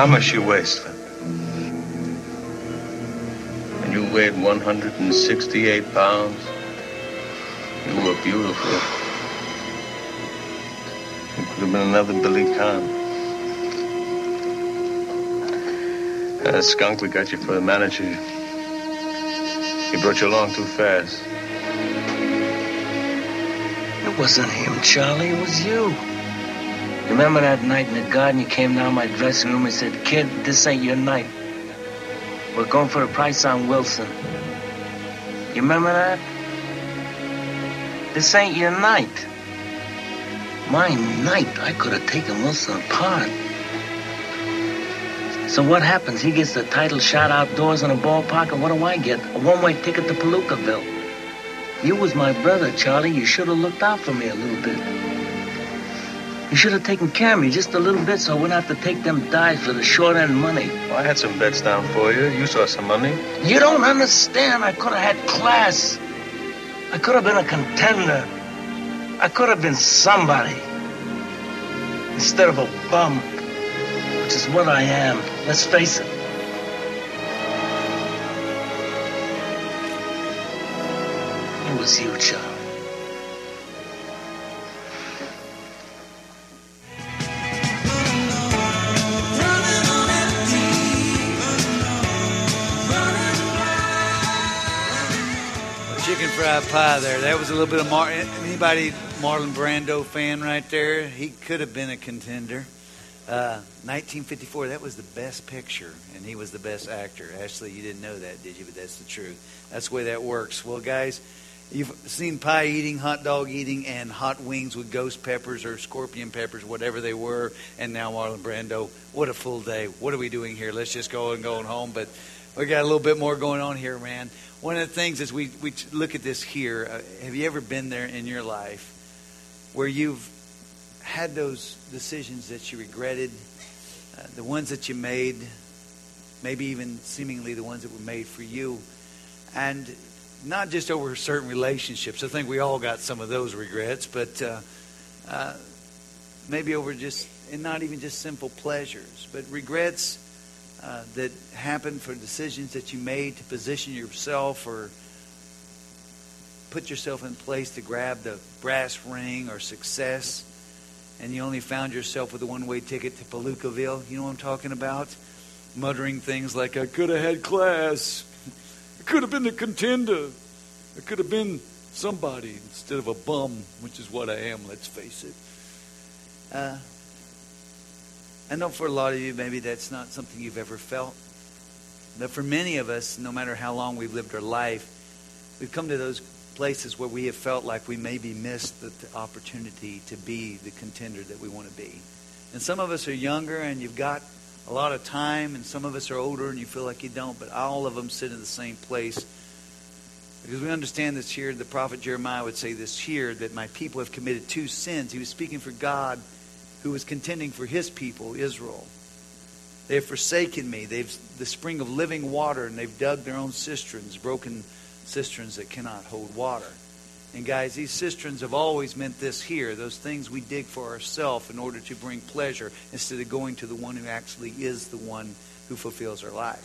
How much you weigh, Slim? And you weighed 168 pounds. You were beautiful. You could have been another Billy Kahn. That skunk we got you for the manager. He brought you along too fast. It wasn't him, Charlie. It was you. Remember that night in the garden? You came down my dressing room and said, "Kid, this ain't your night. We're going for the price on Wilson." You remember that? This ain't your night. My night. I could have taken Wilson apart. So what happens? He gets the title shot outdoors in a ballpark, and what do I get? A one-way ticket to Palookaville. You was my brother, Charlie. You should have looked out for me a little bit. You should have taken care of me just a little bit so I wouldn't have to take them dives for the short-end money. Well, I had some bets down for you. You saw some money. You don't understand. I could have had class. I could have been a contender. I could have been somebody. Instead of a bum, which is what I am. Let's face it. It was you, Charlie. Chicken fried pie there. That was a little bit of anybody Marlon Brando fan right there. He could have been a contender. 1954, that was the best picture, and he was the best actor. Ashley, you didn't know that, did you? But that's the truth. That's the way that works. Well, guys, you've seen pie eating, hot dog eating, and hot wings with ghost peppers or scorpion peppers, whatever they were, and now Marlon Brando. What a full day. What are we doing here? Let's just go and going home. But we got a little bit more going on here, man. One of the things as we look at this here, have you ever been there in your life where you've had those decisions that you regretted, the ones that you made, maybe even seemingly the ones that were made for you, and not just over certain relationships. I think we all got some of those regrets, but maybe over just, and not even just simple pleasures, but regrets that happened for decisions that you made to position yourself or put yourself in place to grab the brass ring or success, and you only found yourself with a one-way ticket to Palookaville. You know what I'm talking about? Muttering things like, I could have had class. I could have been the contender. I could have been somebody instead of a bum, which is what I am, let's face it. I know for a lot of you, maybe that's not something you've ever felt. But for many of us, no matter how long we've lived our life, we've come to those places where we have felt like we maybe missed the opportunity to be the contender that we want to be. And some of us are younger and you've got a lot of time, and some of us are older and you feel like you don't, but all of them sit in the same place. Because we understand this here, the prophet Jeremiah would say this here, that my people have committed two sins. He was speaking for God, who was contending for his people, Israel. They have forsaken me. They've the spring of living water, and they've dug their own cisterns, broken cisterns that cannot hold water. And guys, these cisterns have always meant this here, those things we dig for ourselves in order to bring pleasure, instead of going to the one who actually is the one who fulfills our life.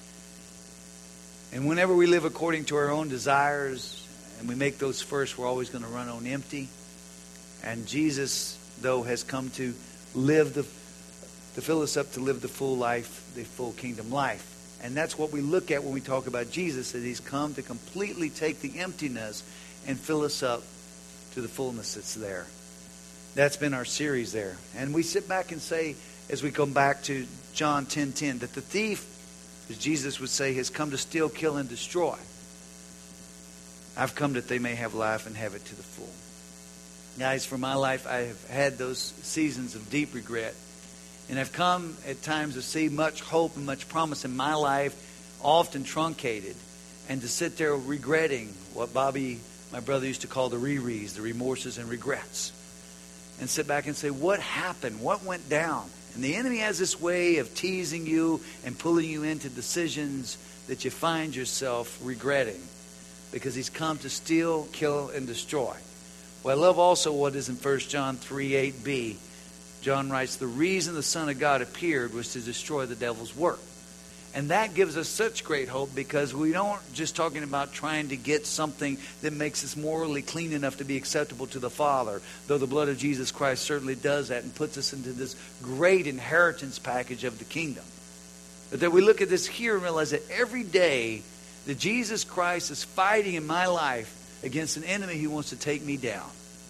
And whenever we live according to our own desires, and we make those first, we're always going to run on empty. And Jesus, though, has come to live to fill us up to live the full life, the full kingdom life. And that's what we look at when we talk about Jesus, that he's come to completely take the emptiness and fill us up to the fullness that's there. That's been our series there. And we sit back and say, as we come back to John 10:10, that the thief, as Jesus would say, has come to steal, kill, and destroy. I've come that they may have life and have it to the full. Guys, for my life, I have had those seasons of deep regret. And I've come at times to see much hope and much promise in my life, often truncated. And to sit there regretting what Bobby, my brother, used to call the rereads, the remorses and regrets. And sit back and say, what happened? What went down? And the enemy has this way of teasing you and pulling you into decisions that you find yourself regretting. Because he's come to steal, kill, and destroy. Well, I love also what is in 1 John 3:8b. John writes, the reason the Son of God appeared was to destroy the devil's work. And that gives us such great hope, because we don't just talking about trying to get something that makes us morally clean enough to be acceptable to the Father, though the blood of Jesus Christ certainly does that and puts us into this great inheritance package of the kingdom. But that we look at this here and realize that every day that Jesus Christ is fighting in my life against an enemy who wants to take me down.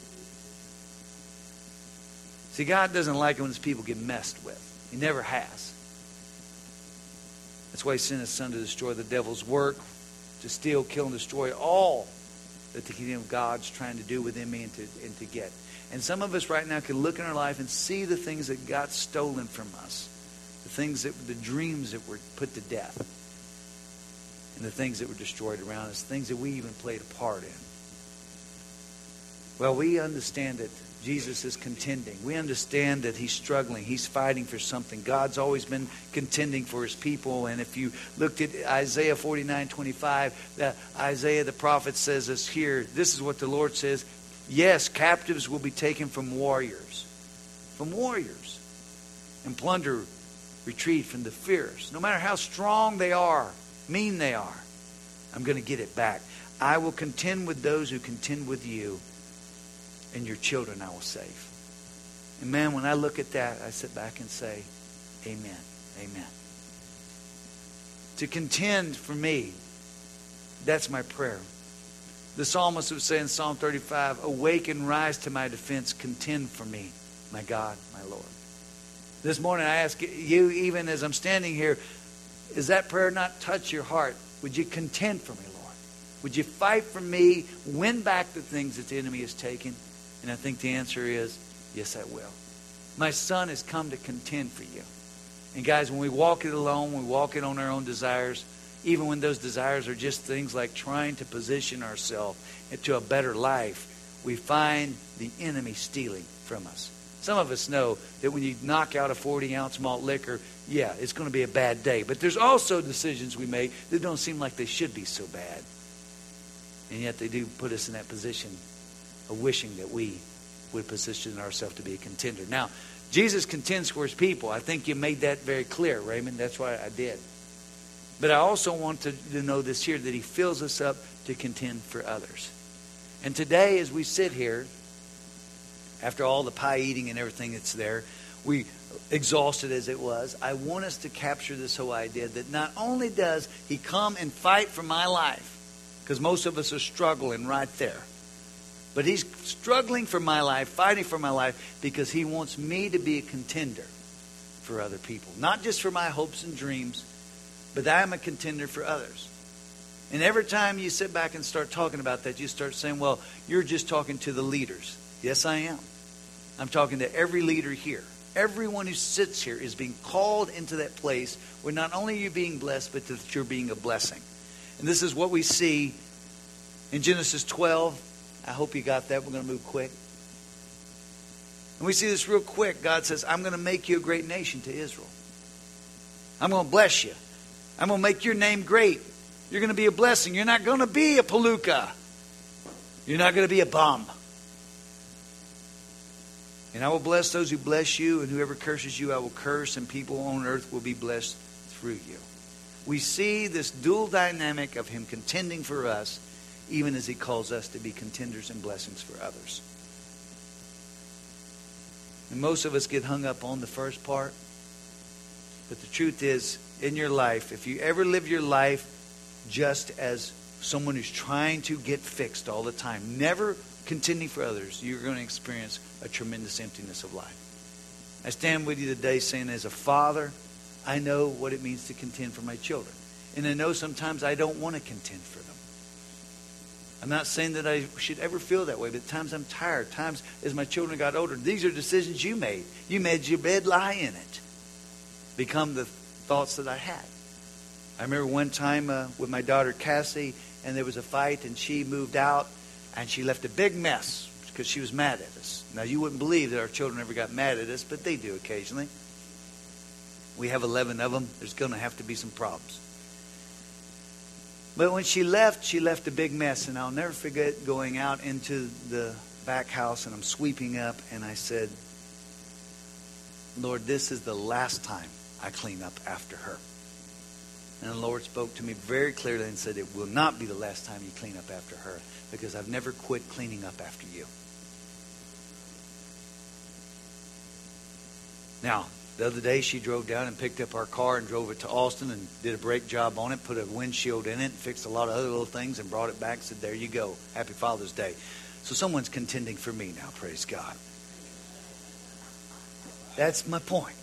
See, God doesn't like it when his people get messed with. He never has. That's why he sent his Son to destroy the devil's work, to steal, kill, and destroy all that the kingdom of God's trying to do within me and to get. And some of us right now can look in our life and see the things that got stolen from us. The dreams that were put to death. And the things that were destroyed around us. Things that we even played a part in. Well, we understand that Jesus is contending. We understand that he's struggling. He's fighting for something. God's always been contending for his people. And if you looked at Isaiah 49:25, Isaiah the prophet says this here. This is what the Lord says. Yes, captives will be taken from warriors. From warriors. And plunder retreat from the fierce. No matter how strong they are, mean they are, I'm going to get it back. I will contend with those who contend with you, and your children I will save. And man, when I look at that, I sit back and say, amen, amen. To contend for me, that's my prayer. The psalmist would say in Psalm 35, awake and rise to my defense, contend for me, my God, my Lord. This morning I ask you, even as I'm standing here, is that prayer not touch your heart? Would you contend for me, Lord? Would you fight for me, win back the things that the enemy has taken? And I think the answer is, yes, I will. My Son has come to contend for you. And guys, when we walk it alone, we walk it on our own desires, even when those desires are just things like trying to position ourselves into a better life, we find the enemy stealing from us. Some of us know that when you knock out a 40-ounce malt liquor, yeah, it's going to be a bad day. But there's also decisions we make that don't seem like they should be so bad. And yet they do put us in that position of wishing that we would position ourselves to be a contender. Now, Jesus contends for his people. I think you made that very clear, Raymond. That's why I did. But I also want to know this here, that he fills us up to contend for others. And today, as we sit here, after all the pie eating and everything that's there, we exhausted as it was, I want us to capture this whole idea that not only does he come and fight for my life, because most of us are struggling right there, but he's struggling for my life, fighting for my life, because he wants me to be a contender for other people. Not just for my hopes and dreams, but that I'm a contender for others. And every time you sit back and start talking about that, you start saying, well, you're just talking to the leaders. Yes, I am. I'm talking to every leader here. Everyone who sits here is being called into that place where not only you're being blessed, but that you're being a blessing. And this is what we see in Genesis 12. I hope you got that. We're going to move quick. And we see this real quick. God says, I'm going to make you a great nation to Israel. I'm going to bless you. I'm going to make your name great. You're going to be a blessing. You're not going to be a palooka. You're not going to be a bum. And I will bless those who bless you, and whoever curses you I will curse, and people on earth will be blessed through you. We see this dual dynamic of him contending for us, even as he calls us to be contenders and blessings for others. And most of us get hung up on the first part. But the truth is, in your life, if you ever live your life just as someone who's trying to get fixed all the time, never contending for others, you're going to experience a tremendous emptiness of life. I stand with you today saying, as a father, I know what it means to contend for my children. And I know sometimes I don't want to contend for them. I'm not saying that I should ever feel that way, but at times I'm tired. Times as my children got older, these are decisions you made. You made your bed, lie in it. Become the thoughts that I had. I remember one time with my daughter Cassie, and there was a fight, and she moved out, and she left a big mess because she was mad at us. Now, you wouldn't believe that our children ever got mad at us, but they do occasionally. We have 11 of them. There's going to have to be some problems. But when she left a big mess. And I'll never forget going out into the back house, and I'm sweeping up, and I said, Lord, this is the last time I clean up after her. And the Lord spoke to me very clearly and said, it will not be the last time you clean up after her, because I've never quit cleaning up after you. Now, the other day she drove down and picked up our car and drove it to Austin and did a brake job on it, put a windshield in it, and fixed a lot of other little things and brought it back and said, there you go. Happy Father's Day. So someone's contending for me now, praise God. That's my point.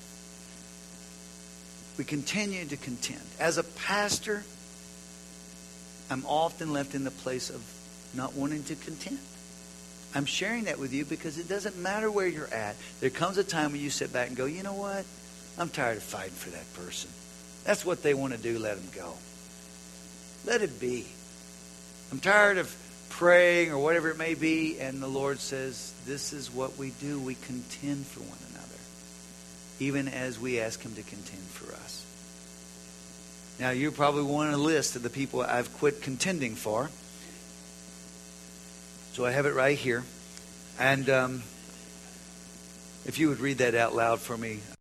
We continue to contend. As a pastor, I'm often left in the place of not wanting to contend. I'm sharing that with you because it doesn't matter where you're at. There comes a time when you sit back and go, you know what? I'm tired of fighting for that person. That's what they want to do. Let them go. Let it be. I'm tired of praying or whatever it may be. And the Lord says, this is what we do. We contend for one another, even as we ask Him to contend for us. Now, you probably want a list of the people I've quit contending for. So I have it right here. And if you would read that out loud for me.